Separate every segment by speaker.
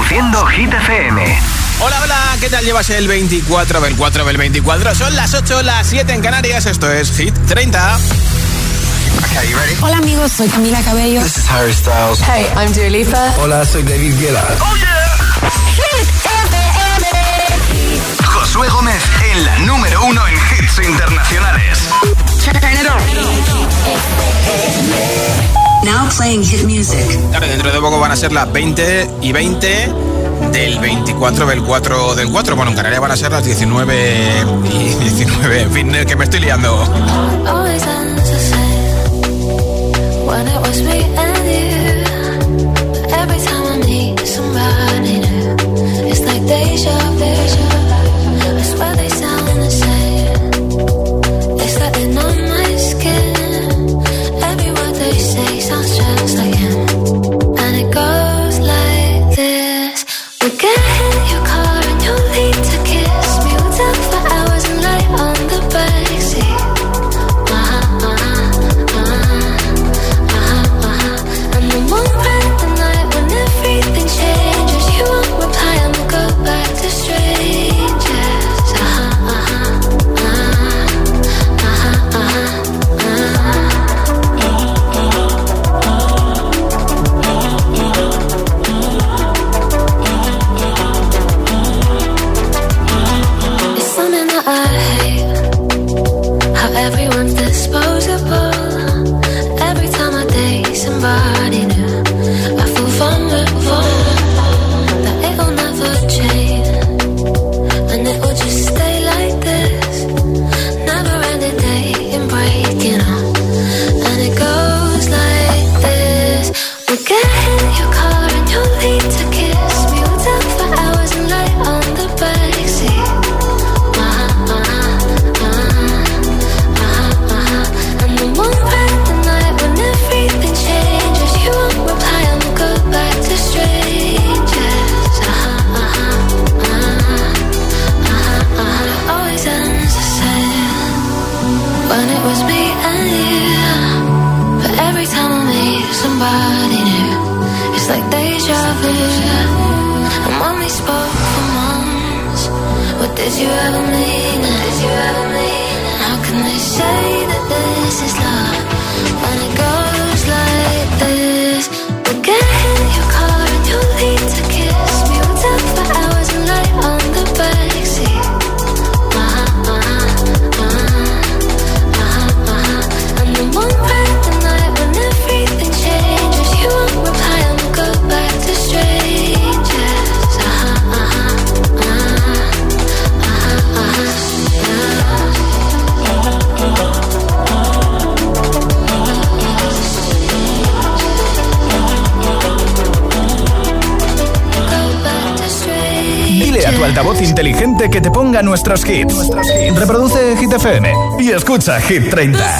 Speaker 1: Reproduciendo Hit FM.
Speaker 2: Hola, hola, ¿qué tal llevas el 24 del 4 del 24? Son las 8, las 7 en Canarias, esto es Hit 30.
Speaker 1: Okay, you ready?
Speaker 3: Hola amigos, soy Camila Cabello.
Speaker 4: This is Harry Styles.
Speaker 3: Hey, I'm Dua Lipa.
Speaker 4: Hola, soy David Guetta.
Speaker 1: ¡Oh, yeah! Hit FM. Josué Gómez en la número 1 en hits internacionales. Turn it on.
Speaker 5: Now playing hit music.
Speaker 2: Claro, dentro de poco van a ser las 20 y 20 del 24 del 4 del 4. Bueno, en Canarias van a ser las 19 y 19. En fin, que me estoy liando.
Speaker 6: When it was me and you, every time I meet somebody new, it's like deja vu. I swear they sound the same. It's like they're on my skin. Every word they say sounds just like him. And it goes like this: we get in your car and you leave to kiss me. We'll talk for hours and lay on the backseat. Everyone's disposable. Every time I date somebody new, I feel vulnerable. That it'll never change, and it will just stay like this. Never ending dating, breaking up, and it goes like this: we get in your car and you leave to kiss me. We'll talk for hours and lay on the backseat. When it was me and you, but every time I meet somebody new, it's like deja vu. And when we spoke for months, what did you ever mean? Did you ever mean? How can they say that this is love when it goes like this? We'll get in your car and you leave to kiss me. We'll talk for hours and lay on the backseat. One breath the night when everything changes. You won't reply and we'll go back to strangers.
Speaker 1: Dile a tu altavoz inteligente que te ponga nuestros hits. Reproduce Hit FM y escucha Hit 30.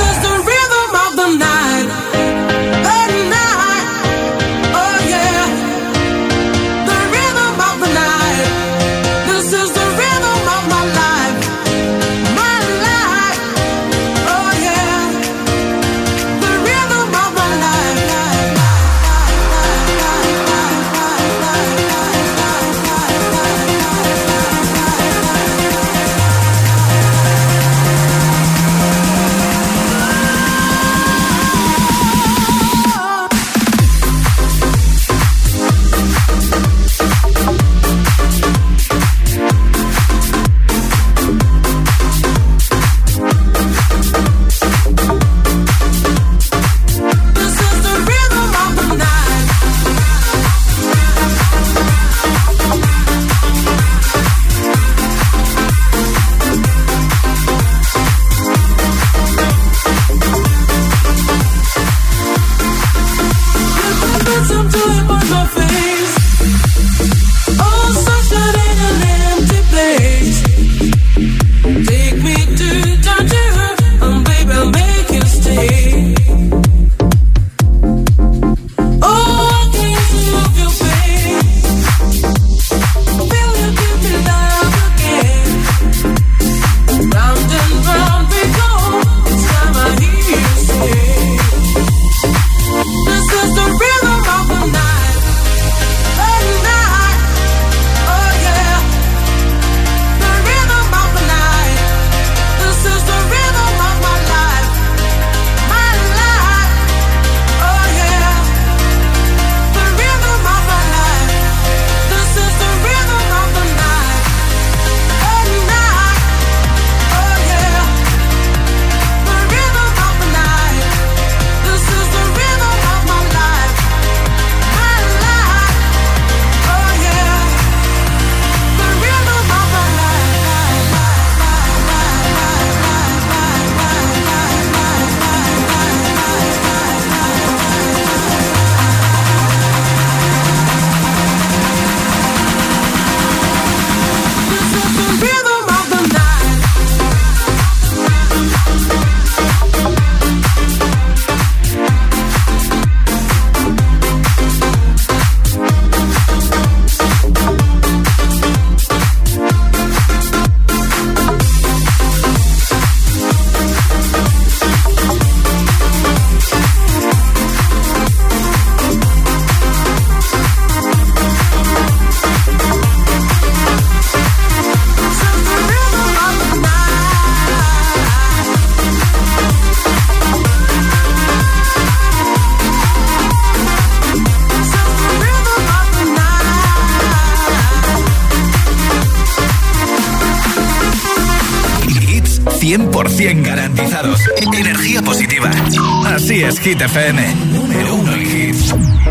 Speaker 1: 100% garantizados. Energía positiva. Así es Hit FM. Número 1 en hits.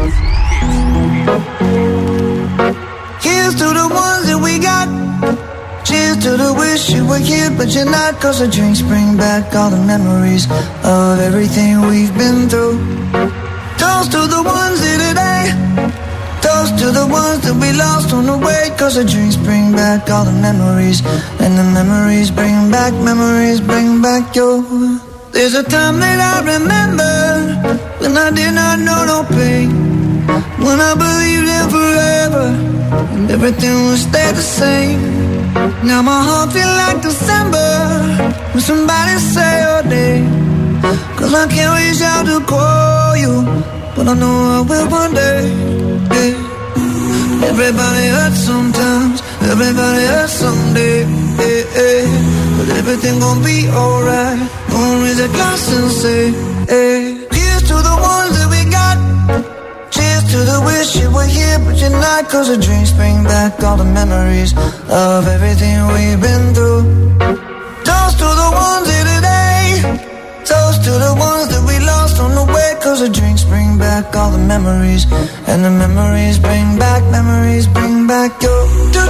Speaker 7: Here's to the ones that we got. Cheers to the wish you were here, but you're not. Cause the drinks bring back all the memories of everything we've been through. Toast to the ones here today. Toast to the ones that we lost on the way. Cause the drinks bring back all the memories. And the memories bring back your. There's a time that I remember when I did not know no pain. When I believed in forever and everything would stay the same. Now my heart feel like December when somebody say your name. Cause I can't reach out to call you, but I know I will one day, yeah. Everybody hurts sometimes, everybody hurts someday, yeah, yeah. But everything gon' be alright. Gonna raise a glass and say, hey. Here's to the ones that we got. Cheers to the wish you were here, but you're not. Cause the drinks bring back all the memories of everything we've been through. Toast to the ones here today. Toast to the ones that we lost on the way. Cause the drinks bring back all the memories. And the memories bring back your.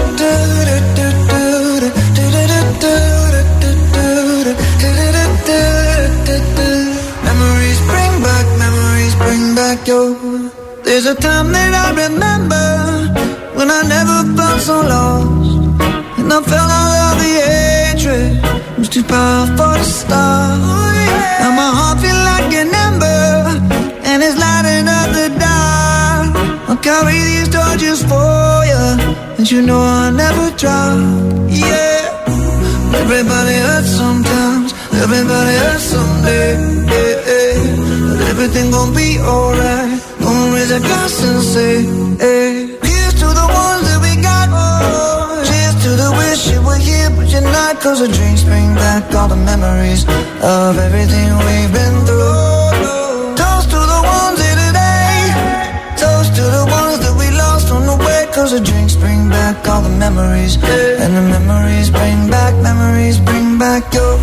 Speaker 7: Memories bring back your. There's a time that I remember when I never felt so lost, and I felt all of the hatred was too powerful to stop. Now my heart feel like an ember, and it's lighting up the dark. I'll carry these torches for you, and you know I'll never drop. Yeah, everybody hurts sometimes, everybody hurts someday. Yeah, yeah. But everything gon' be alright. Gonna raise a glass and say, hey. Here's to the ones that we got. Oh, cheers to the wish you were here, but you're not. Cause the drinks bring back all the memories of everything we've been through. Toast to the ones here today. Toast to the ones that we lost on the way. Cause the drinks bring back all the memories. And the memories bring back your.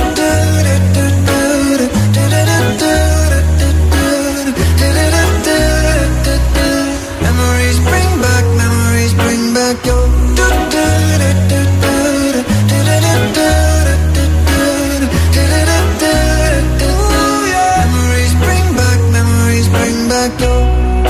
Speaker 7: Memories bring back your. Memories bring back your.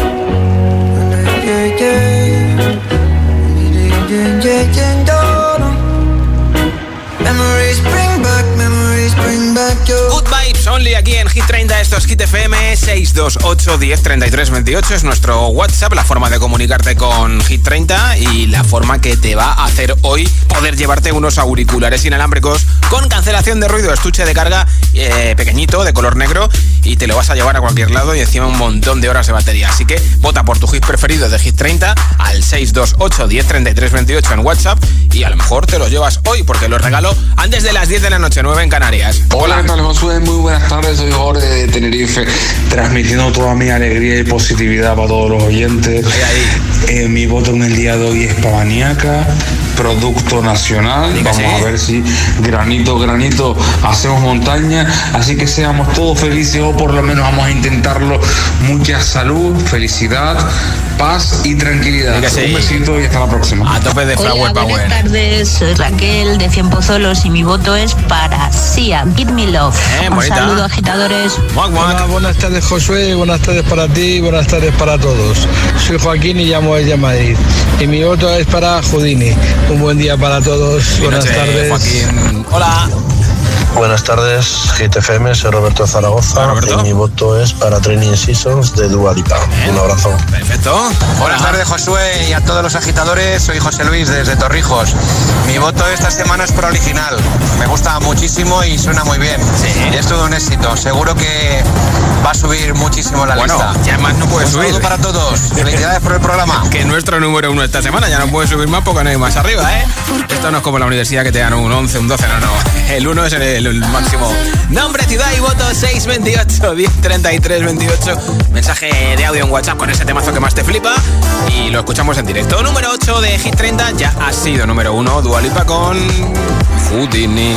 Speaker 7: Memories bring back your.
Speaker 2: Good Vibes Only aquí en Hit 30. Esto es Hit FM. 628 10 33 28 es nuestro WhatsApp, la forma de comunicarte con Hit 30 y la forma que te va a hacer hoy poder llevarte unos auriculares inalámbricos con cancelación de ruido, estuche de carga pequeñito, de color negro, y te lo vas a llevar a cualquier lado y encima un montón de horas de batería. Así que vota por tu hit preferido de Hit 30 al 628 10 33 28 en WhatsApp y a lo mejor te lo llevas hoy porque lo regalo antes de las 10 de la noche, 9 en Canarias.
Speaker 8: Hola, ¿qué tal, Josué? Muy buenas tardes, soy Jorge de Tenerife, transmitiendo toda mi alegría y positividad para todos los oyentes. Mi voto en el día de hoy es para Baniaca, producto nacional. Vamos a ver si granito hacemos montaña, así que seamos todos felices, o por lo menos vamos a intentarlo. Mucha salud, felicidad, paz y tranquilidad. Un besito y hasta la próxima.
Speaker 2: A tope de Flower Power.
Speaker 9: Buenas tardes, soy Raquel de Cien Pozolos y mi voto es para Sia, Give Me Love. Un saludo, agitadores.
Speaker 10: Hola, buenas tardes, Josué, buenas tardes para ti, buenas tardes para todos. Soy Joaquín y llamo desde Madrid y mi voto es para Houdini. Un buen día para todos. Buenas tardes,
Speaker 2: Joaquín. Hola.
Speaker 11: Buenas tardes, Hit FM, soy Roberto de Zaragoza. Hola, Roberto. Y mi voto es para Training Seasons de Dua Lipa. Un abrazo.
Speaker 2: Perfecto.
Speaker 12: Buenas tardes, Josué, y a todos los agitadores. Soy José Luis desde Torrijos. Mi voto esta semana es por Original. Me gusta muchísimo y suena muy bien. Sí. Y es todo un éxito. Seguro que va a subir muchísimo la lista.
Speaker 2: Ya más no puede subir.
Speaker 12: Un saludo para todos. Felicidades por el programa.
Speaker 2: Que nuestro número 1 esta semana ya no puede subir más porque no hay más arriba, ¿eh? Esto no es como la universidad que te dan un 11, un 12, no. El 1 es el máximo. Nombre, ciudad y voto 628 1033 28. Mensaje de audio en WhatsApp con ese temazo que más te flipa y lo escuchamos en directo. Número 8 de Hit 30 ya ha sido número 1. Dua Lipa con Houdini.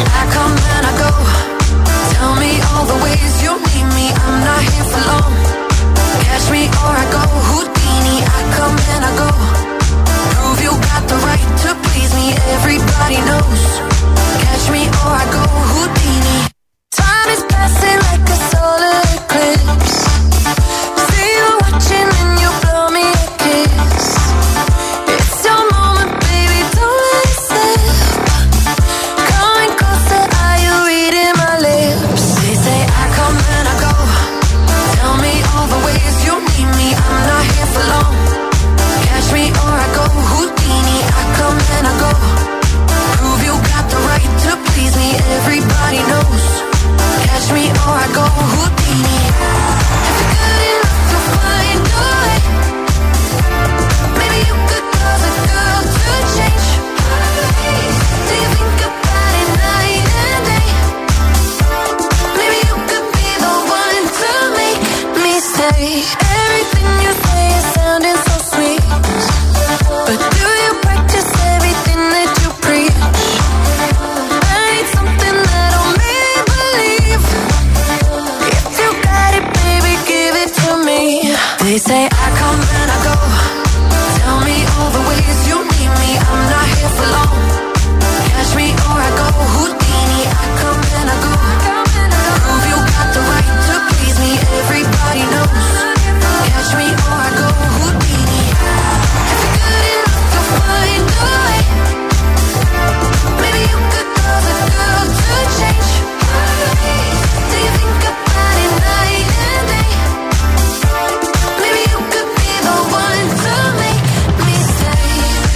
Speaker 6: Tell me all the ways you need me, I'm not here for long. Catch me or I go Houdini, I come and I go. Prove you got the right to please me, everybody knows. Catch me or I go Houdini. Time is passing like a solar eclipse. See you watching and you blow me a kiss. It's your moment, baby, don't let it slip. Coming closer, are you reading my lips? They say I come and I go. Tell me all the ways you need me, I'm not here for long. Catch me or I go Houdini, I come and I go. Prove you got the right to please me, everybody knows. Catch me or I go Houdini. If you're good enough to find a way, maybe you could cause a girl to change. Do you think about it night and day? Maybe you could be the one to make me stay. Everything you say is sounding so sweet, but do you practice everything that you preach? I need something that'll make me believe. If you got it, baby, give it to me. They say I come and I go. Tell me all the ways you need me, I'm not here for long. Catch me or I go Houdini, I come and I go. Prove you got the right to please me, everybody knows. Catch me or I go Houdini. If you're good enough to find a way, maybe you could cause a girl to change. Do you think about it night and day? Maybe you could be the one to make me stay.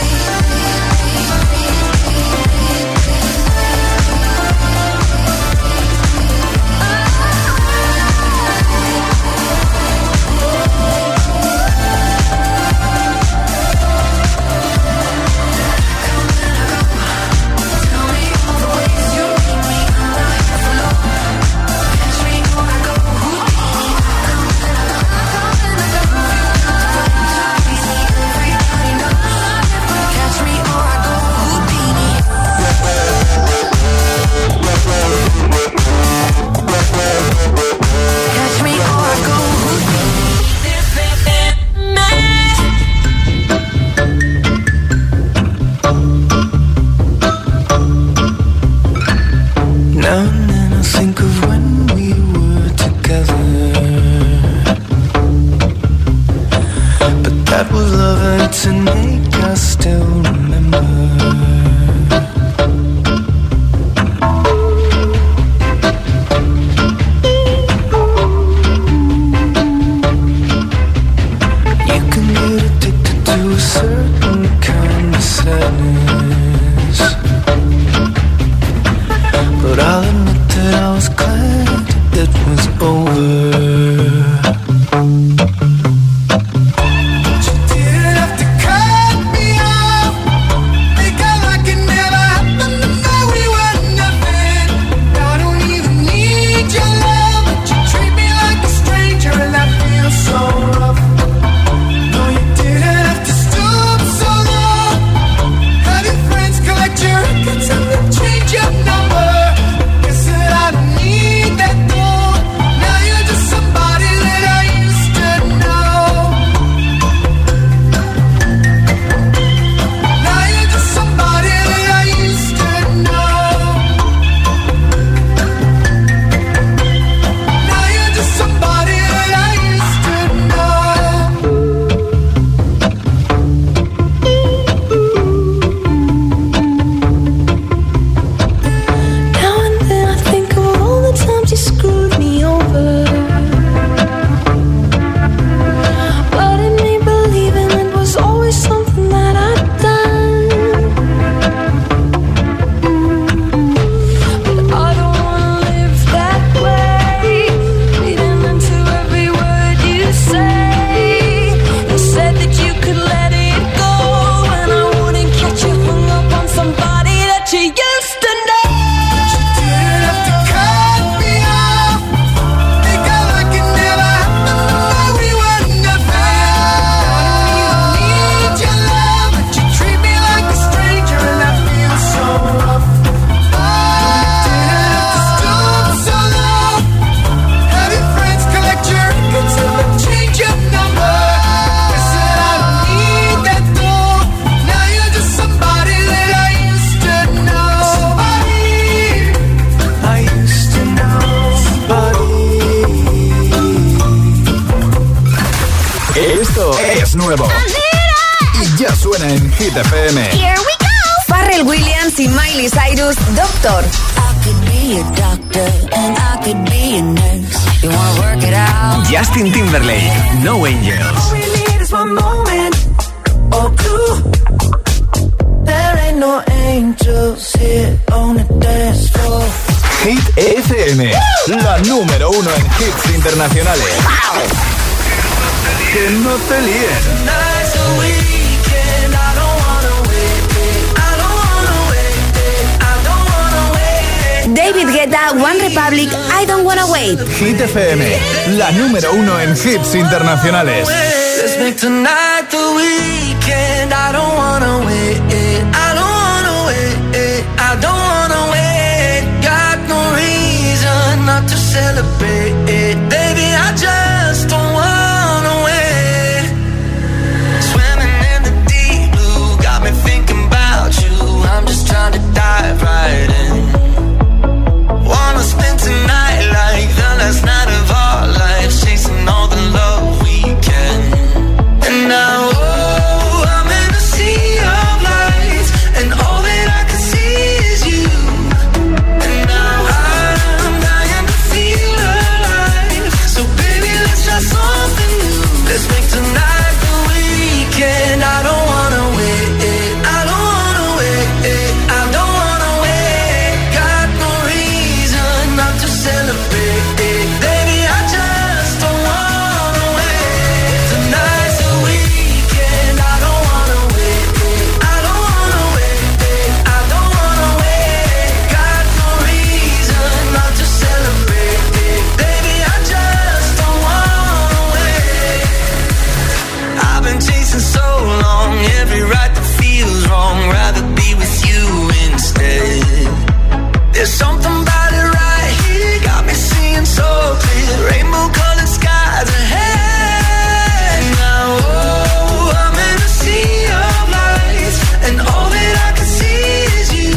Speaker 7: Now and then I think of when we were together, but that was love and tonight I still remember. You can get addicted to a certain kind of sadness, but I'll admit that I was glad it was over. Have you
Speaker 1: nuevo. Y ya suena en Hit FM.
Speaker 3: Here we go. Pharrell Williams y Miley Cyrus, Doctor.
Speaker 6: I could be a doctor and I could be a nurse. You wanna work it out?
Speaker 13: Justin Timberlake, No Angels.
Speaker 7: All we need is one moment or two. There ain't no angels here on the dance floor.
Speaker 1: Hit FM, la número 1 en hits internacionales. Que no te líen.
Speaker 3: David Guetta, One Republic, I Don't Wanna Wait.
Speaker 1: Hit FM, la número 1 en hits internacionales.
Speaker 7: Let's make tonight the weekend. I don't wanna wait. I don't wanna wait. I don't wanna wait. Got no reason not to celebrate. Baby, I just don't wanna wait. Swimming in the deep blue, got me thinking about you. I'm just trying to dive right in. Wanna spend tonight like the last night of our lives, chasing all the love we can. And now, oh, I'm in a sea of lights, and all that I can see is you. And now I'm dying to feel alive. So baby, let's try something new. Let's make tonight the weekend. I don't wanna wait. I don't wanna wait. I don't wanna wait. Got no reason not to celebrate. Baby, I just don't wanna wait. Tonight's the weekend. I don't wanna wait. I don't wanna wait. I don't wanna wait. Got no reason not to celebrate. Baby, I just don't wanna wait. I've been chasing so long, every right that feels wrong. Rather be with you instead. There's something about it right here, got me seeing so clear. Rainbow-colored skies ahead. Now, oh, I'm in a sea of lights, and all that I can see is you.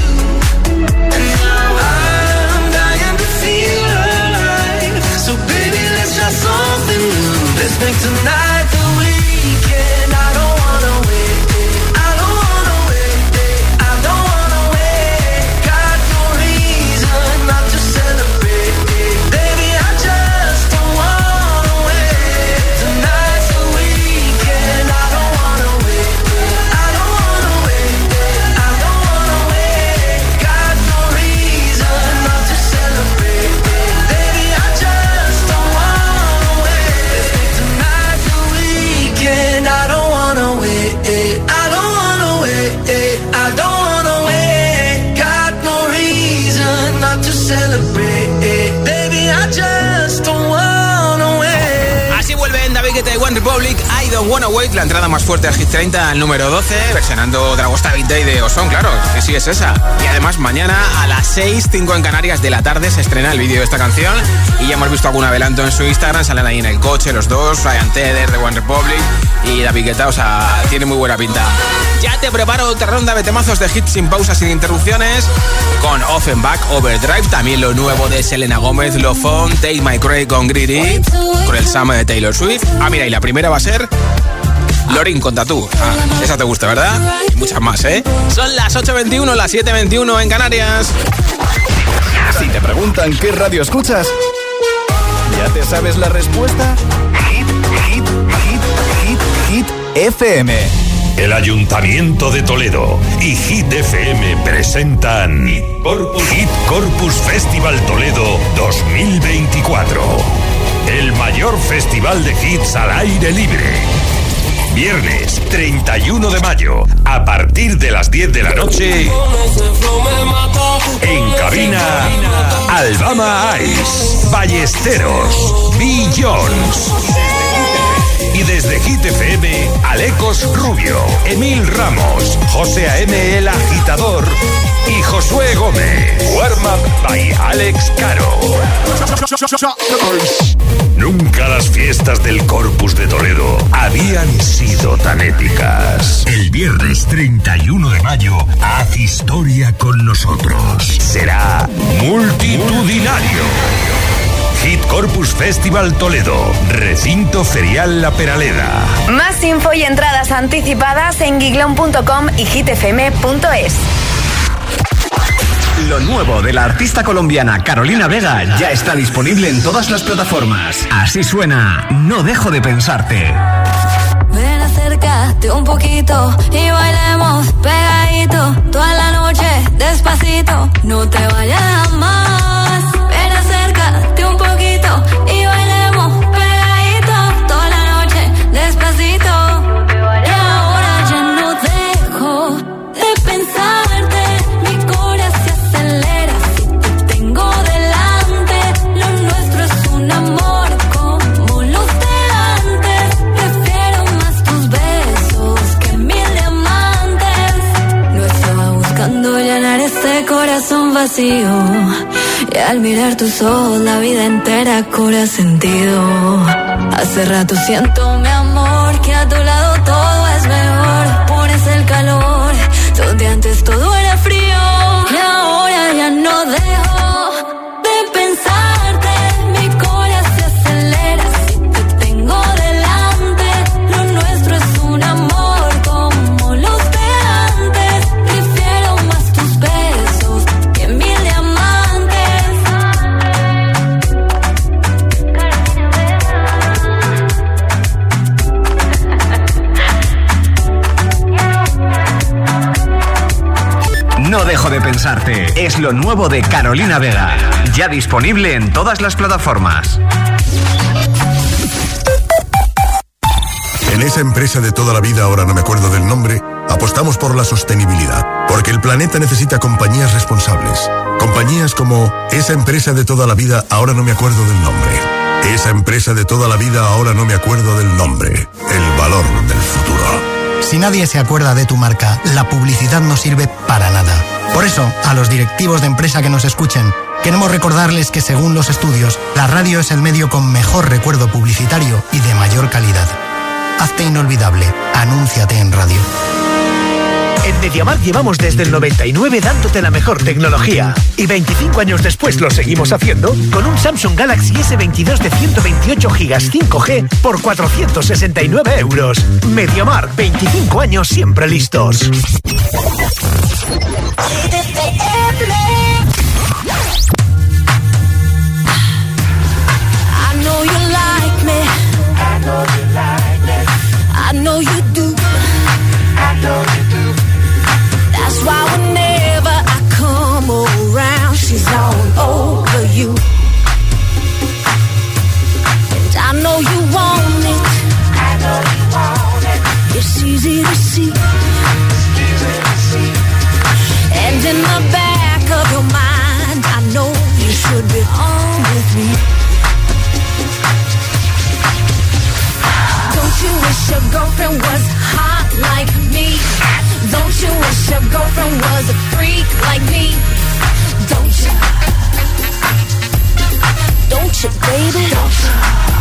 Speaker 7: And now I'm dying to feel alive. So baby, let's try something new. Let's make tonight the weekend. I don't wanna wait. I don't wanna wait. I don't wanna wait. Got no reason not to celebrate. Baby, I just don't wanna wait. Tonight's the weekend. I don't wanna wait. I don't wanna wait. I don't wanna wait. Got no reason not to celebrate. Baby, I just don't wanna wait. Let's make tonight the weekend. I don't wanna wait. I don't wanna wait. I don't wanna wait. Got no reason not to celebrate. Baby, I just don't wanna wait.
Speaker 2: Así vuelven David Guetta y One Republic, I Don't Wanna Wait, la entrada más fuerte al Hit 30, al número 12, versionando Dragostea Beat Day de Ozone, claro, que sí es esa. Y además mañana a las 6, 5 en Canarias de la tarde se estrena el vídeo de esta canción y ya hemos visto algún adelanto en su Instagram, salen ahí en el coche los dos, Ryan Tedder de One Republic y David Guetta, o sea, tiene muy buena pinta. Ya te preparo otra ronda de temazos de hits sin pausas, sin interrupciones, con Offenbach, Overdrive, también lo nuevo de Selena Gomez, Love On, Take My Cray con Greedy, con el Summer de Taylor Swift. Ah, mira, y la primera va a ser Lorin con Tatú. Ah, esa te gusta, ¿verdad? Y muchas más, ¿eh? Son las 8:21, las 7:21 en Canarias.
Speaker 1: Si te preguntan qué radio escuchas, ¿ya te sabes la respuesta? Hit FM.
Speaker 14: El Ayuntamiento de Toledo y Hit FM presentan Hit Corpus Festival Toledo 2024. El mayor festival de hits al aire libre. Viernes 31 de mayo, a partir de las 10 de la noche, en cabina, Alabama Ice, Ballesteros, Bill Jones. Y desde Hit FM, Alecos Rubio, Emil Ramos, José A.M. El Agitador y Josué Gómez. Warm Up by Alex Caro. Nunca las fiestas del Corpus de Toledo habían sido tan épicas. El viernes 31 de mayo, haz historia con nosotros. Será multitudinario. Hit Corpus Festival Toledo, recinto ferial La Peraleda.
Speaker 3: Más info y entradas anticipadas en giglon.com y hitfm.es.
Speaker 13: Lo nuevo de la artista colombiana Carolina Vega ya está disponible en todas las plataformas. Así suena No dejo de pensarte.
Speaker 6: Ven, acércate un poquito y bailemos pegadito toda la noche, despacito, no te vayas más. Ven, acércate un poquito y bailemos pegadito toda la noche, despacito. Y ahora ya no dejo de pensarte, mi corazón se acelera si te tengo delante. Lo nuestro es un amor como los de antes. Prefiero más tus besos que 1000 diamantes. No estaba buscando llenar este corazón vacío, y al mirar tus ojos la vida entera cobra sentido. Hace rato siento, mi amor, que a tu lado todo es mejor. Pones el calor donde antes todo era frío, y ahora ya no dejo de pensarte. Mi corazón se acelera si te tengo delante. Lo nuestro es un amor como los de antes. Prefiero más tus besos que 1000 diamantes.
Speaker 13: No dejo de pensarte. Es lo nuevo de Carolina Vega. Ya disponible en todas las plataformas.
Speaker 15: En esa empresa de toda la vida, ahora no me acuerdo del nombre, apostamos por la sostenibilidad, porque el planeta necesita compañías responsables. Compañías como esa empresa de toda la vida, ahora no me acuerdo del nombre. Esa empresa de toda la vida, ahora no me acuerdo del nombre. El valor del futuro.
Speaker 16: Si nadie se acuerda de tu marca, la publicidad no sirve para nada. Por eso, a los directivos de empresa que nos escuchen, queremos recordarles que según los estudios, la radio es el medio con mejor recuerdo publicitario y de mayor calidad. Hazte inolvidable. Anúnciate en radio.
Speaker 17: En MediaMarkt llevamos desde el 99 dándote la mejor tecnología. Y 25 años después lo seguimos haciendo con un Samsung Galaxy S22 de 128 GB 5G por 469 euros. MediaMarkt, 25 años siempre listos.
Speaker 6: I know you do. That's why whenever I come around, she's all over you. And I know you want it. I know you want it. It's easy to see. And in the back of your mind, I know you should be on with me. Don't you wish your girlfriend was hot like me? Don't you wish your girlfriend was a freak like me? Don't you? Don't you, baby? Don't you?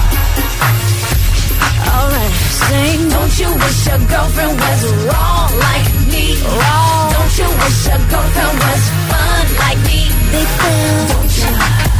Speaker 6: Alright, sing. Don't you wish your girlfriend was raw like me? Raw. Don't you wish your girlfriend was fun like me? Big fan. Don't you?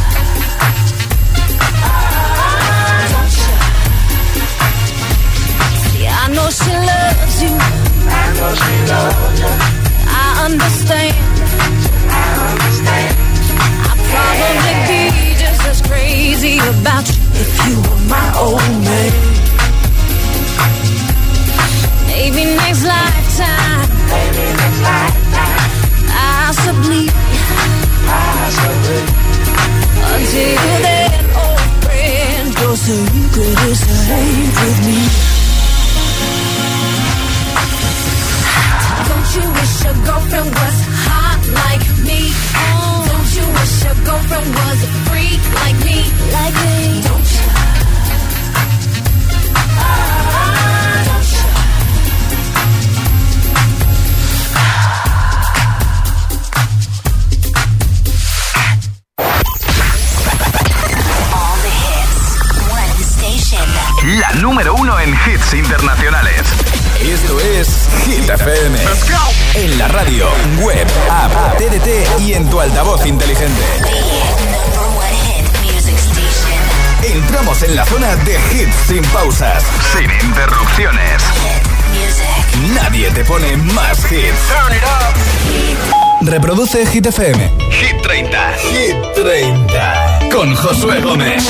Speaker 6: I know she loves you. I know she loves you. I understand. I understand. I'd probably be just as crazy about you if you were my old man. Maybe next lifetime. Maybe next lifetime. Possibly. Possibly. Until then, old friend, go so you could stay with me. Don't you wish your girlfriend was hot like me? Oh. Don't you wish your girlfriend was a freak like me? Like me? Don't you? Don't you?
Speaker 18: All the hits, one station.
Speaker 13: La número 1 en hits internacionales.
Speaker 1: Esto es Hit FM. En la radio, web, app, TDT y en tu altavoz inteligente.
Speaker 18: The number one hit music station.
Speaker 1: Entramos en la zona de hits sin pausas, sin interrupciones. Nadie te pone más hits. Turn it up. Reproduce Hit FM. Hit 30. Hit 30. Con Josué Gómez.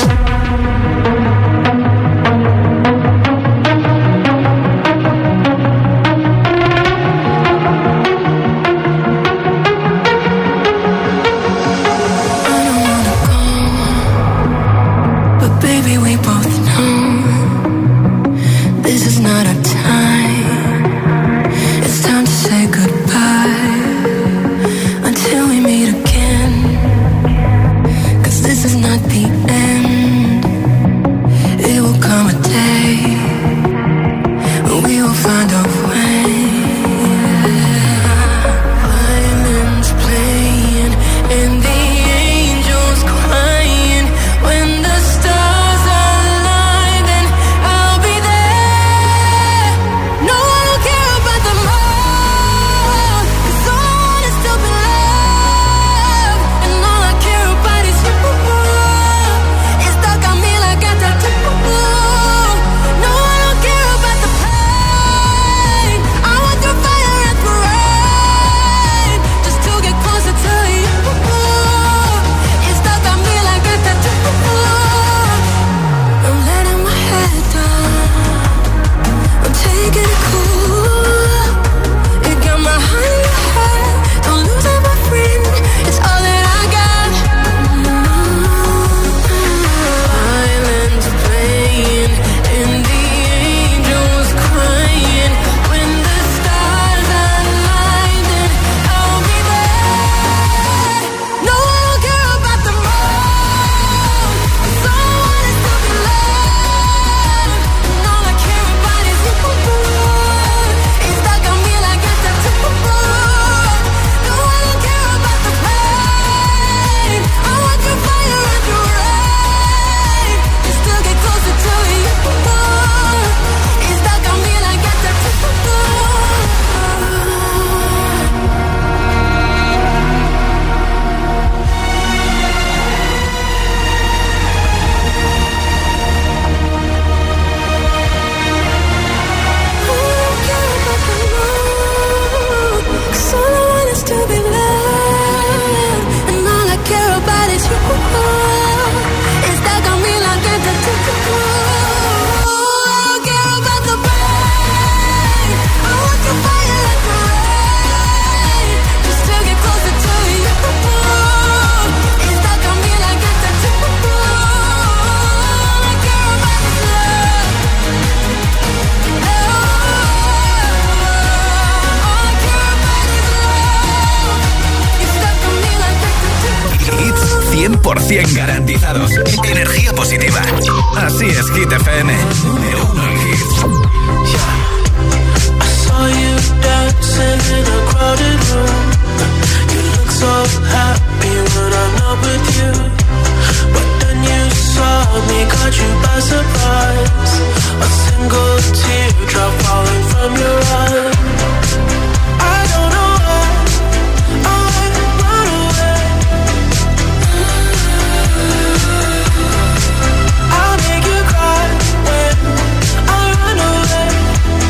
Speaker 1: Garantizados. Energía positiva. Así es Hit FM. Número 1 en hits.
Speaker 19: I saw you dancing in a crowded room. You look so happy when I'm not with you. But then you saw me, caught you by surprise. A single teardrop falling from your eye. I don't know why I run away. I'll make you cry when I run away.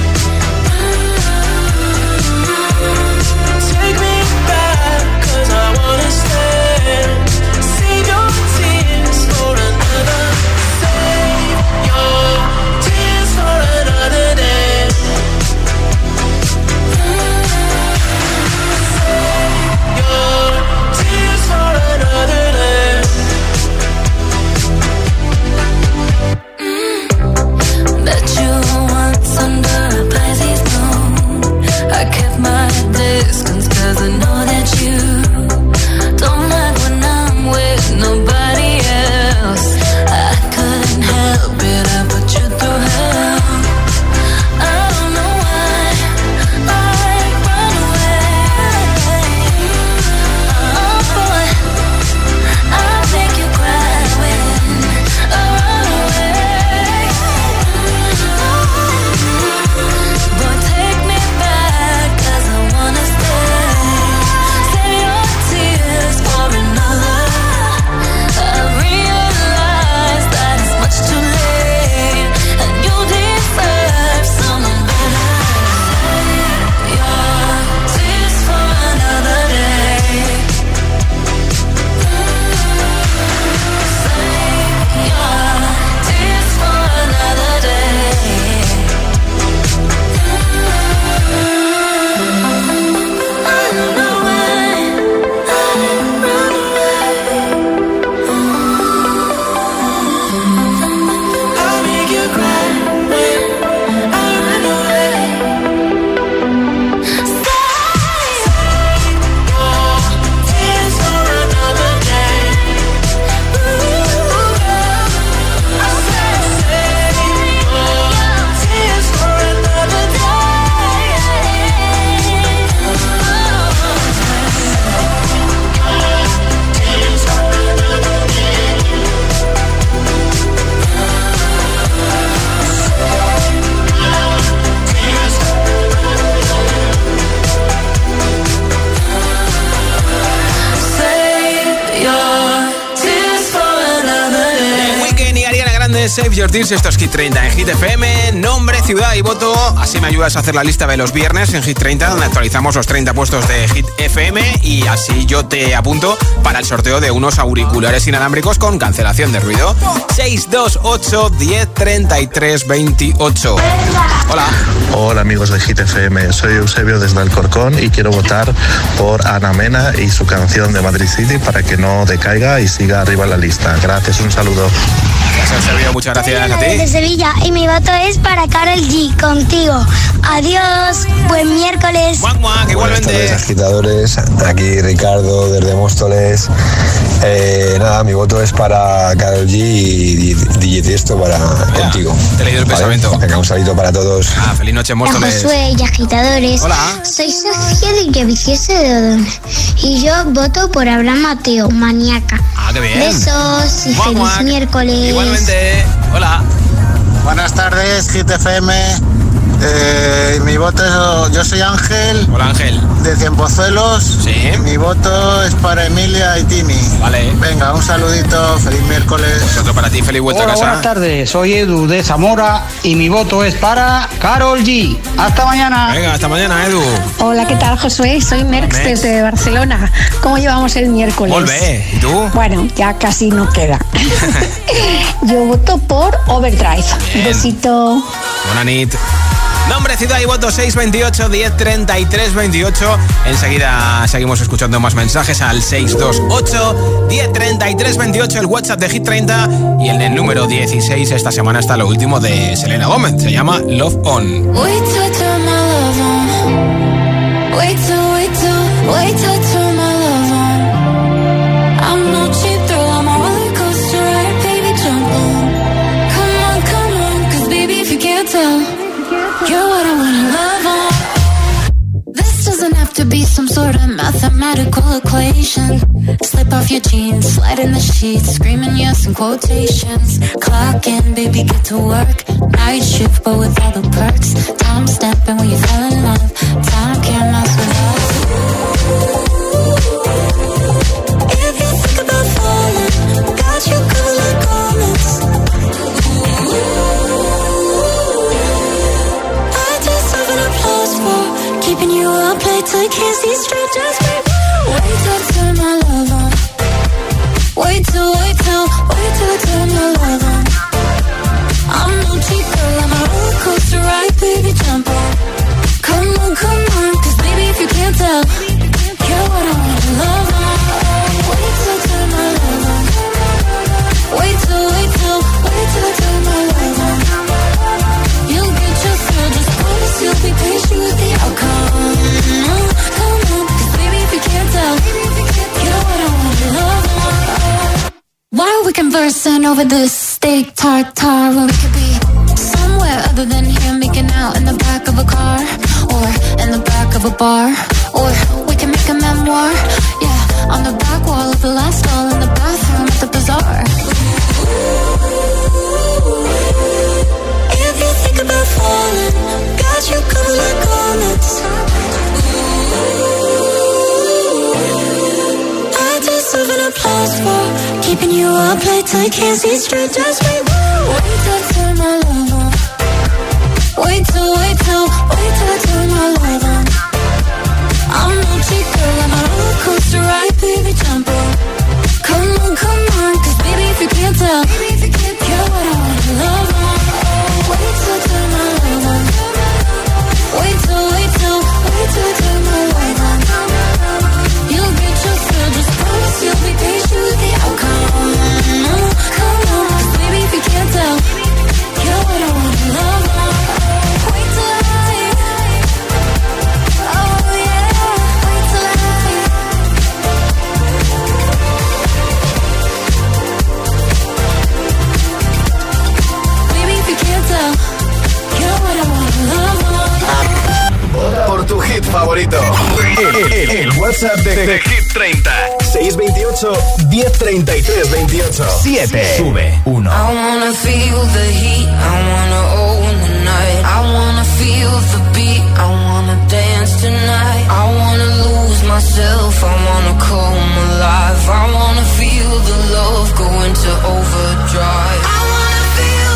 Speaker 2: Save Your Tears, esto es Hit 30 en Hit FM. Nombre, ciudad y voto. Así me ayudas a hacer la lista de los viernes en Hit 30, donde actualizamos los 30 puestos de Hit FM. Y así yo te apunto para el sorteo de unos auriculares inalámbricos con cancelación de ruido. 628 10 33 28. Hola.
Speaker 11: Hola amigos de Hit FM, soy Eusebio desde Alcorcón y quiero votar por Ana Mena y su canción de Madrid City para que no decaiga y siga arriba en la lista. Gracias, un saludo.
Speaker 2: Gracias, Eusebio, muchas gracias a ti.
Speaker 20: Desde Sevilla y mi voto es para Karol G, contigo. Adiós, buen miércoles.
Speaker 2: Igualmente.
Speaker 4: Buenas tardes, agitadores, aquí Ricardo desde Móstoles. Nada, mi voto es para Karol G y DJ Tiesto para contigo.
Speaker 2: Te he leído el pensamiento.
Speaker 4: Venga, un saludito para todos.
Speaker 2: Feliz noche, Móstoles.
Speaker 20: Josué y agitadores.
Speaker 2: Hola.
Speaker 20: Soy Sofía de Villaviciosa de Odón y yo voto por Abraham Mateo, Maníaca.
Speaker 2: Qué bien.
Speaker 20: Besos y feliz miércoles.
Speaker 2: Igualmente. Hola.
Speaker 12: Buenas tardes, Hit FM. Mi voto es... Yo soy Ángel.
Speaker 2: Hola, Ángel.
Speaker 12: De Cienpozuelos.
Speaker 2: Sí.
Speaker 12: Mi voto es para Emilia y Tini.
Speaker 2: Vale.
Speaker 12: Venga, un saludito. Feliz miércoles.
Speaker 2: Otro para ti, feliz vuelta a casa.
Speaker 21: Buenas tardes, soy Edu de Zamora y mi voto es para Karol G. Hasta mañana.
Speaker 2: Venga, hasta mañana, Edu.
Speaker 22: Hola, ¿qué tal, Josué? Soy Merx desde Barcelona. ¿Cómo llevamos el miércoles?
Speaker 2: Volvé. ¿Y tú?
Speaker 22: Bueno, ya casi no queda. Yo voto por Overdrive. Un besito.
Speaker 2: Buena nit. Nombre, ciudad y voto 628 10 33 28. Enseguida seguimos escuchando más mensajes al 628 10 33 28, el WhatsApp de Hit 30. Y en el número 16 esta semana está lo último de Selena Gomez. Se llama Love On.
Speaker 6: Wait till turn my love on. Wait till turn my love on. I'm no cheap thrill, I'm a roller coaster ride, baby, jump on. Come on, cause baby, if you can't tell, you're what I wanna love on. This doesn't have to be some sort of mathematical equation. Slip off your jeans, slide in the sheets, screaming yes in quotations. Clock in, baby, get to work. Night shift, but with all the perks. Time stamping when you fall in love. Time can't mess with us. If you think about falling, got you covered like garments. Keeping you up late till you can't see straight, just wait till I turn my love on. Wait till I turn my love on. I'm no cheap girl, I'm a roller coaster ride, baby, jump on. Come on, cause baby, if you can't tell, you're what I wanna love on. Wait till I turn my love on. Wait till I turn my love on. You'll get your fill, just promise you'll be patient with the outcome. Come on, cause baby, if you can't tell, you're what I wanna love on. Why are we conversing over this steak tartare when we could be somewhere other than here, making out in the back of a car, or in the back of a bar, or we can make a memoir, yeah, on the back wall of the last stall in the bathroom at the bazaar. If you think about falling, got you covered like garments. I deserve an applause for keeping you up late till you can't see straight. Just wait till I turn my love on. Wait till I turn my love on. I'm no cheap girl, I'm a roller coaster ride, baby, jump on. Come on, cause baby, if you can't tell, you're what I wanna love on. Wait till I turn my love on. Wait till I turn my love on. You'll get your fill, just promise you'll be patient with the outcome. Come on, cause baby, if you can't tell, you're what I wanna love on. Wait till oh yeah, wait till baby, if you can't tell, you're what I wanna love on.
Speaker 1: Por tu hit favorito. El WhatsApp de Hit 30. 628 1033 28. 7. Sube 1.
Speaker 6: I wanna feel the heat, I wanna own the night. I wanna feel the beat, I wanna dance tonight. I wanna lose myself, I wanna come alive. I wanna feel the love go into overdrive. I wanna feel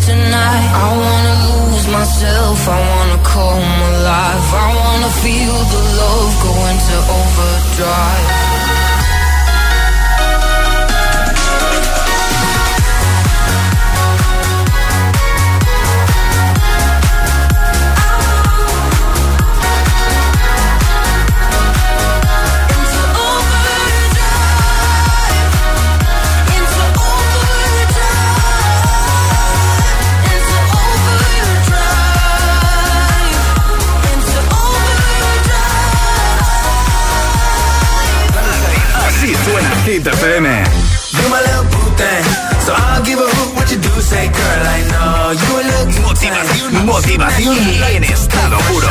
Speaker 5: tonight. I wanna lose myself, I wanna come alive. I wanna feel the love go into overdrive.
Speaker 1: Hit FM.
Speaker 19: You my little boo thing, so I'll give a hoot what you do. Say, girl, I know you a little
Speaker 1: Motivación en estado puro.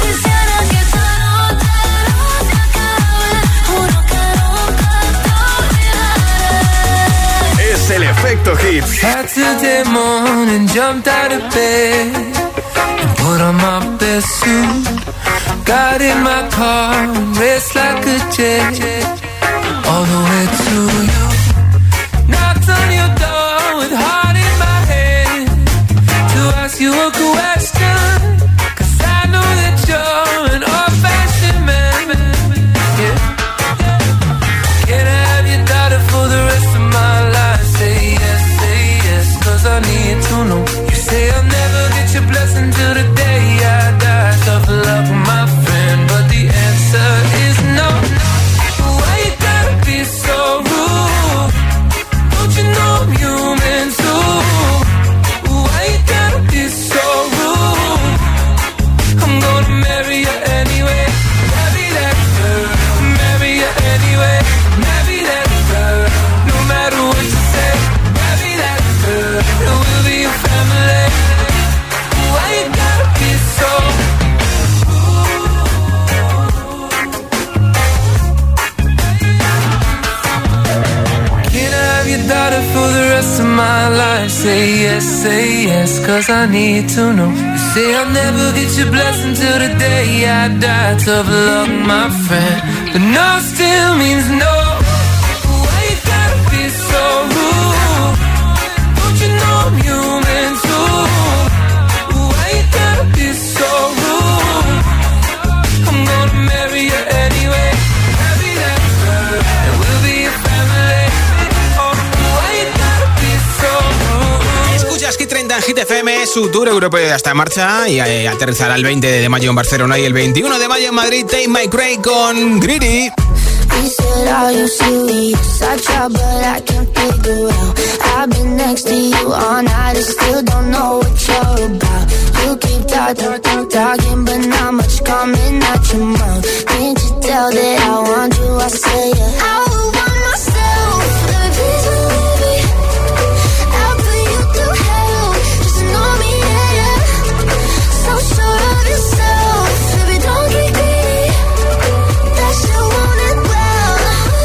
Speaker 1: Es el efecto hit.
Speaker 19: Saturday morning, jumped out of bed and put on my best suit. Got in my car, raced like a jet all the way to you. Knocked on your door with heart in my head to ask you a question, 'cause I know that you're an old-fashioned man. Yeah. Can I have your daughter for the rest of my life? Say yes, 'cause I need to know. You say I'll never get your blessing till the day I die. Tough luck, my friend, but the answer is no. So rude, don't you know I'm human too? Why you gotta be so rude? I'm gonna marry you anyway. Marry that girl, marry you anyway. Marry that girl, no matter what you say. Marry that girl, and we'll be a family. Why you gotta be so your daughter for the rest of my life? Say yes, 'cause I need to know. You say I'll never get your blessing till the day I die. Tough luck, my friend, but no still means no. Why you gotta be so rude? Don't you know I'm human too? Why you gotta be so rude? I'm gonna marry you anyway. Marry that girl, and we'll be a family.
Speaker 2: Escuchas Hit 30 en Hit FM, su tour europeo ya está en marcha y aterrizará el 20 de mayo en Barcelona y el 21 de mayo en Madrid. Take My Cray con Greedy.
Speaker 5: He said, are you serious? I try, but I can't figure out. I've been next to you all night and still don't know what you're about. You keep talking, but not much coming out your mouth. Can't you tell that I want you? I say it. I would want myself. Please believe me. I'll put you through hell. Just know me, yeah. So sure of yourself. Baby, don't get greedy. That you want it well.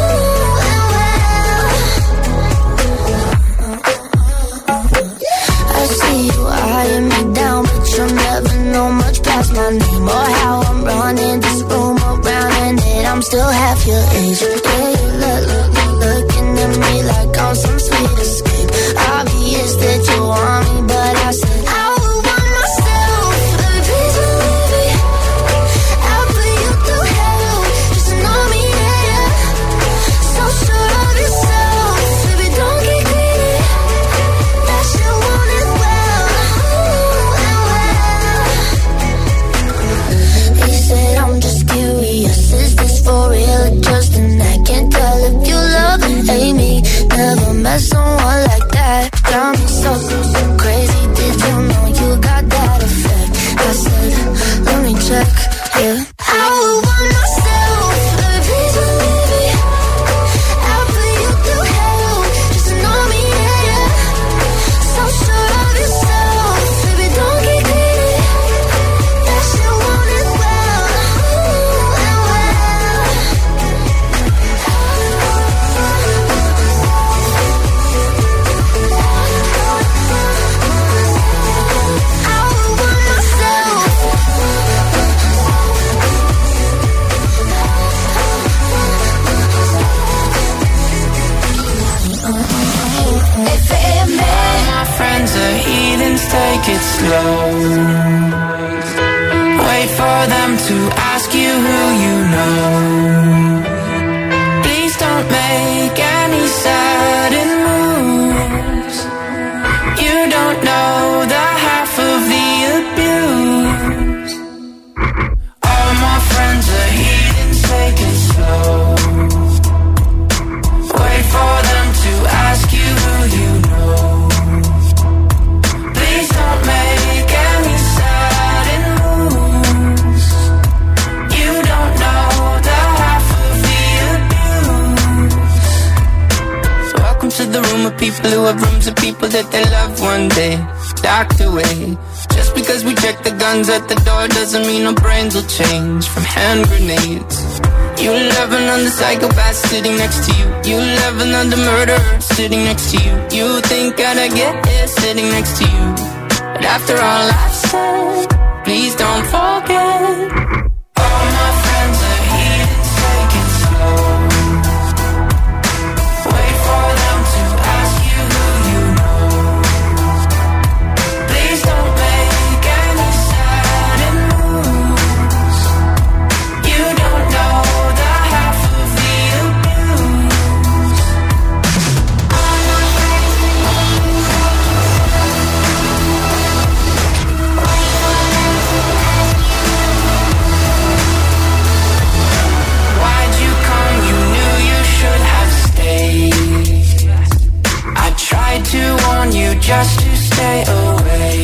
Speaker 5: I see you eyeing me down, but you'll never know much past my name or how I'm running this room around, and that I'm still half your age. Yeah, you looking at me like I'm some sweet escape. Obvious that you want me, but I said I would want myself. Baby, please believe me. I'll put you through hell. Just know me, yeah. So sure of yourself. Baby, don't get greedy. That you want it well. He said I'm just curious. Is this for real or just an act? Can't tell if you love and hate me. Never met someone like that. Got me so crazy.
Speaker 19: take it slow. Wait for them to ask you who you know. Please don't make any sudden moves. You don't know the half of the abuse. All my friends are heathens, take it slow. Wait for them to ask you who you know. Please don't make any sudden moves. You don't know the half of the abuse. So welcome to the room of people who have rooms of people that they love one day docked away. Just because we check the guns at the door doesn't mean our brains will change from hand grenades. You love another psychopath sitting next to you. You love another murderer sitting next to you. You think I'd get it sitting next to you. But after all I've said, please don't forget. All my friends are heathens, take it slow. Wait for them to ask you who you know. Please don't make any sudden moves. You don't know the half of the abuse. Why'd you come? You knew you should have stayed. I tried to warn you just to stay away.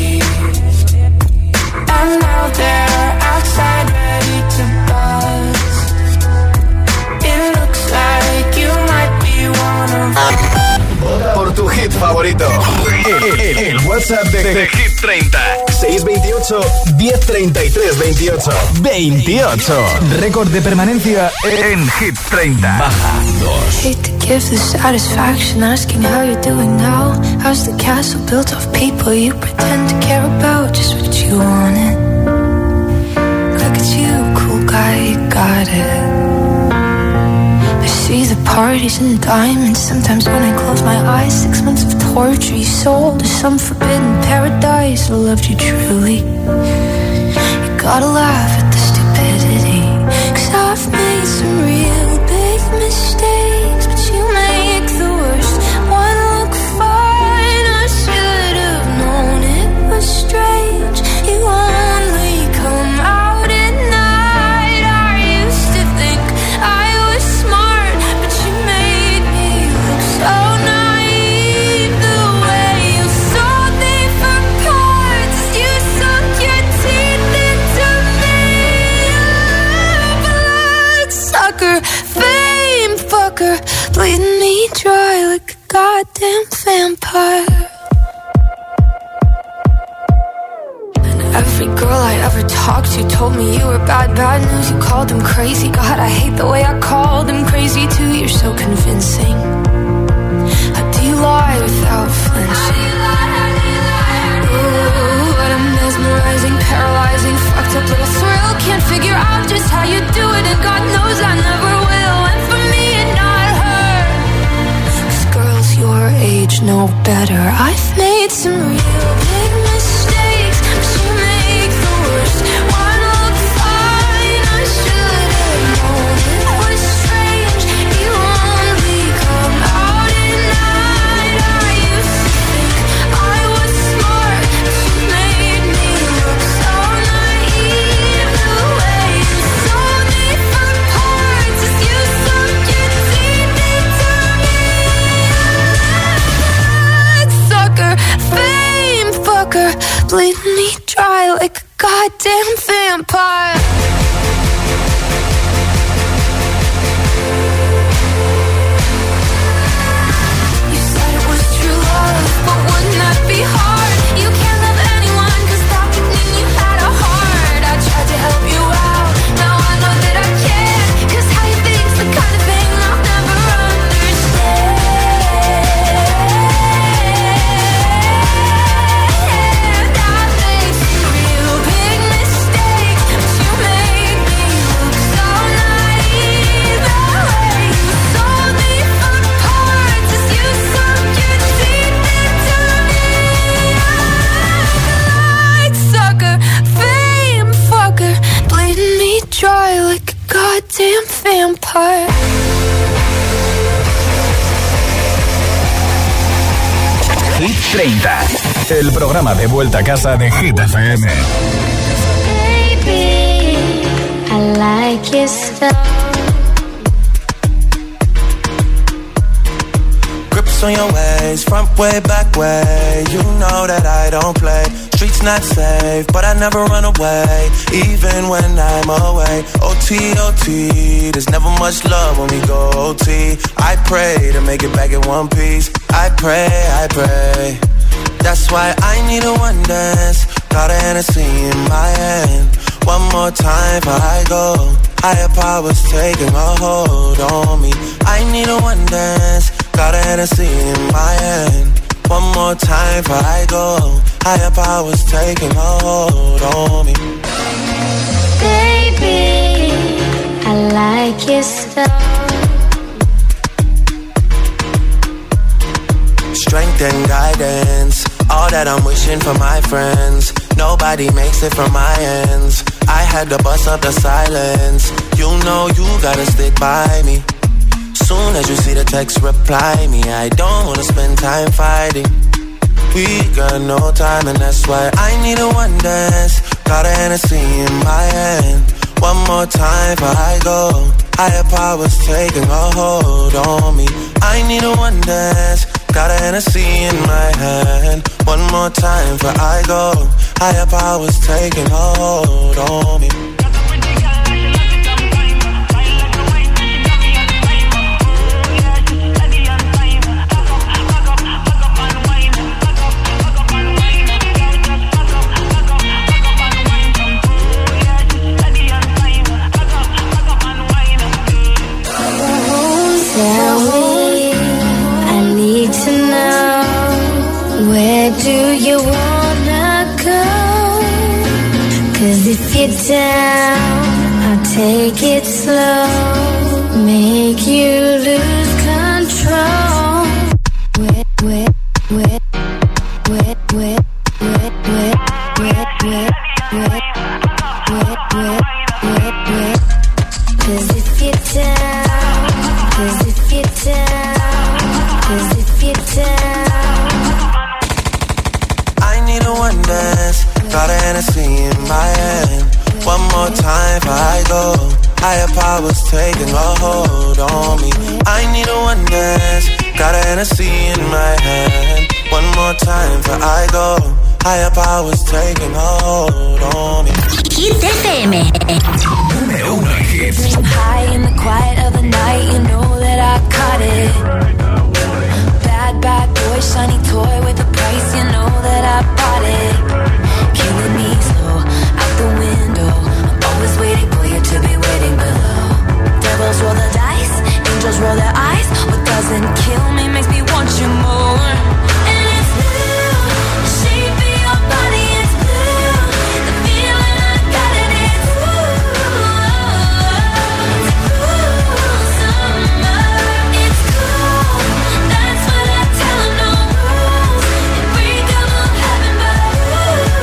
Speaker 19: And now they're outside ready to buzz. It looks like you might be one of them.
Speaker 1: Por tu hit favorito. El WhatsApp de Hit 30. 628 1033 28. 28. Récord de permanencia en Hit 30. Baja 2.
Speaker 6: Hate to give the satisfaction asking how you're doing now. How's the castle built of people you pretend to care about? Just what you wanted. Look at you, cool guy, you got it. I see the parties and diamonds. Sometimes when I close my eyes, 6 months of torture you sold to some forbidden paradise. I loved you truly. You gotta laugh at the stupidity, 'cause I've made some real big mistakes, but you make the worst one look fine. I should have known it was strange. You only come out at night. I used to think I was smart, but you made me look so naive. The way you sold me for parts, you sunk your teeth into me. Blood sucker, fame fucker, bleeding me dry like a goddamn vampire. Every girl I ever talked to told me you were bad news. You called them crazy. God, I hate the way I called them crazy too. You're so convincing. How do you lie without flinching? Ooh, what a mesmerizing, paralyzing, fucked up little thrill. Can't figure out just how you do it, and God knows I never will. And for me and not her, 'cause girls your age know better. I've made some real big mistakes, but you make the worst one look fine. I should have known it was strange. You only come out at night. I used to think I was smart, but you made me look so naive. The way you sold me for parts is you sunk your teeth into me. Sucker, fame fucker, bleeding me dry like a goddamn vampire. You said it was true love, but wouldn't that be hard? You can't love anyone, 'cause that would mean you had a heart. I tried to help you out, now I know that I can't, 'cause how you think's the kind of thing I'll never understand. I made some real big mistakes, but you made goddamn vampire.
Speaker 1: Hit 30, el programa de vuelta a casa de Hit FM.
Speaker 5: Baby, I like your stuff.
Speaker 7: Grips on your ways, front way, back way. You know that I don't play. Streets not safe, but I never run away, even when I'm away. OT, OT, there's never much love when we go OT. I pray to make it back in one piece. I pray, I pray. That's why I need a one dance. Got a Hennessy in my hand. One more time before I go. Higher powers taking a hold on me. I need a one dance. Got a Hennessy in my hand. One more time before I go. Higher powers taking a hold on me.
Speaker 5: Baby, I like your stuff.
Speaker 7: Strength and guidance, all that I'm wishing for my friends. Nobody makes it from my ends. I had to bust up the silence. You know you gotta stick by me. Soon as you see the text, reply me. I don't wanna spend time fighting. We got no time and that's why I need a one dance. Got a Hennessy in my hand. One more time before I go. Higher powers taking a hold on me. I need a one dance. Got a Hennessy in my hand. One more time before I go. Higher powers taking a hold on me.
Speaker 5: Tell me, I need to know, where do you wanna go? 'Cause if you're down, I'll take it slow, make you lose control. Cause if you're down, cause if you're down, cause if you're down,
Speaker 7: I need a one dance. Got a Hennessy in my hand. One more time before I go. Higher powers taking a hold on me. I need a one dance. Got a Hennessy in my hand. One more time before I go. Higher powers taking a hold on me.
Speaker 3: Hit FM.
Speaker 1: Número 1 en hits.
Speaker 6: High in the quiet of the night, you know that I caught it. Bad, bad boy, shiny toy with a price, you know that I bought it. Killing me slow, out the window. I'm always waiting for you to be waiting below. Devils roll the dice, angels roll their eyes. What doesn't kill me makes me want you more. And it's blue, the shape of your body is blue. The feeling I got it is it's cool summer. It's cool, that's what I tell 'em, no rules. And break 'em, I'm having but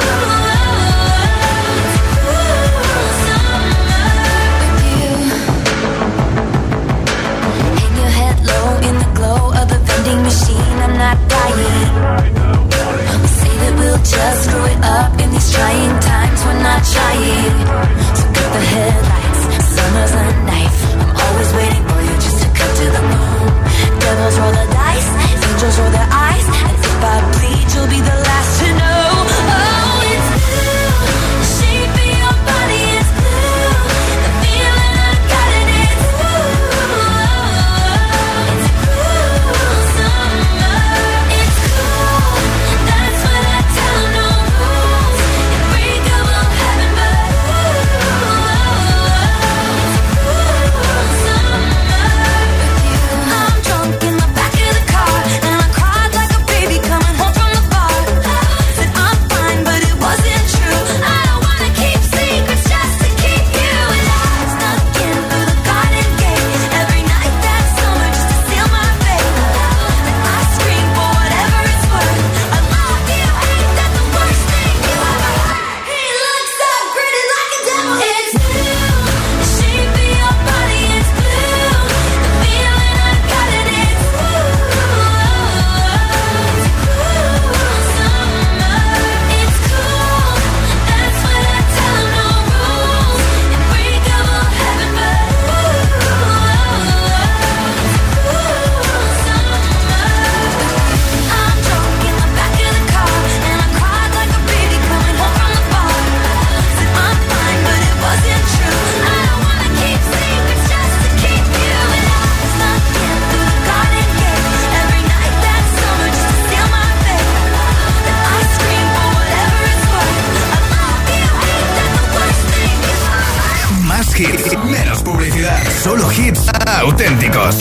Speaker 1: hits, menos publicidad. Solo hits auténticos.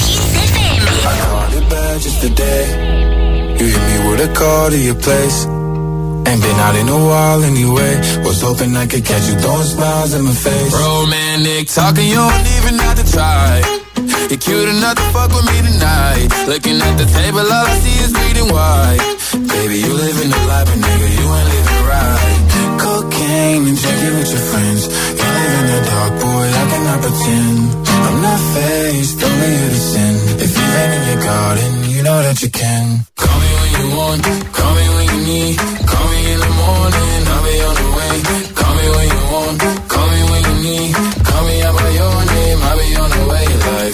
Speaker 8: You hit me with a call to your place. Ain't been out in a while anyway. Was hoping I could catch you throwing smiles in my face. Romantic talking, you don't even have to try. You're cute enough to fuck with me tonight. Looking at the table, all I see is bleeding white. Baby, you living the life, but nigga, you ain't living right. Cocaine and drinking with your friends. You live in the dark, boy, I cannot pretend. I'm not faced, only here to sin. If you've been in your garden, you know that you can. Call me when you want, call me when you need. Call me in the morning, I'll be on the way. Call me when you want, call me when you need. Call me out by your name, I'll be on the way. Like,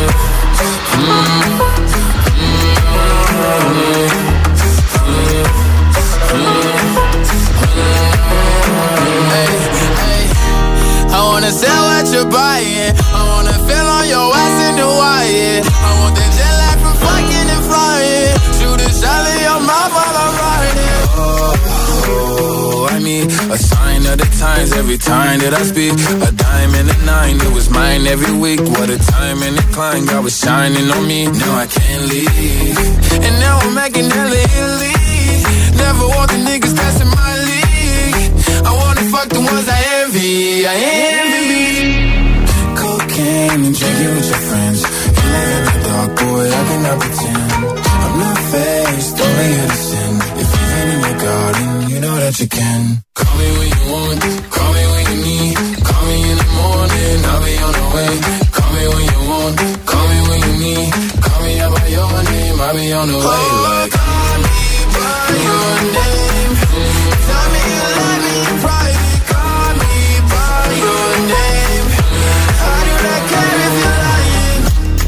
Speaker 8: I wanna sell what you're buying. I wanna feel on your ass in Hawaii. I want that jet lag from fucking and flying. Shoot a shot in your mouth while I'm riding. Oh, I mean, a sign of the times every time that I speak. A dime and a nine, it was mine every week. What a time and a climb, God was shining on me. Now I can't leave, and now I'm making hella Italy. Never want the niggas that's in my league. I wanna fuck the ones I envy. I envy. Cocaine and drinking with your friends. You live in the dark, boy, I cannot pretend. I'm not faced, only here to sin. If you've been in your garden, you know that you can. Call me when you want, call me when you need. Call me in the morning, I'll be on the way. Call me when you want, call me when you need. Call me out by your name, I'll be on the way. Like, call me by your name. Tell me you love me in private. Call me by your name. I do not care if you're lying.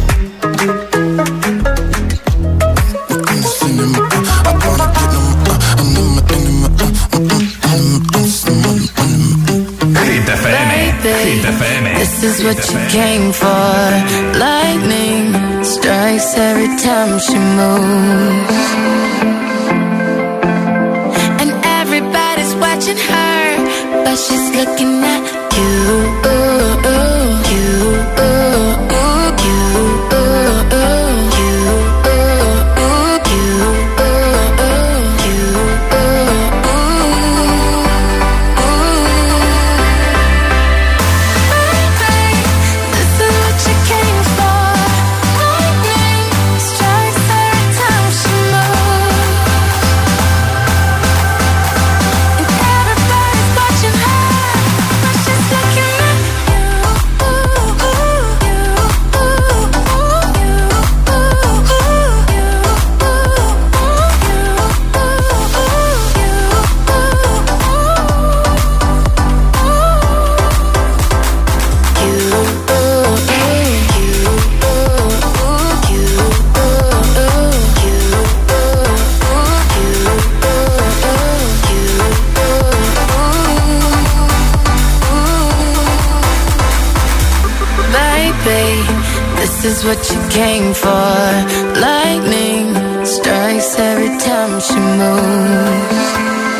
Speaker 1: Hit FM, Hit FM.
Speaker 5: This is what you came for. Lightning strikes every time she moves, and everybody's watching her, but she's looking at you. This is what you came for. Lightning strikes every time she moves.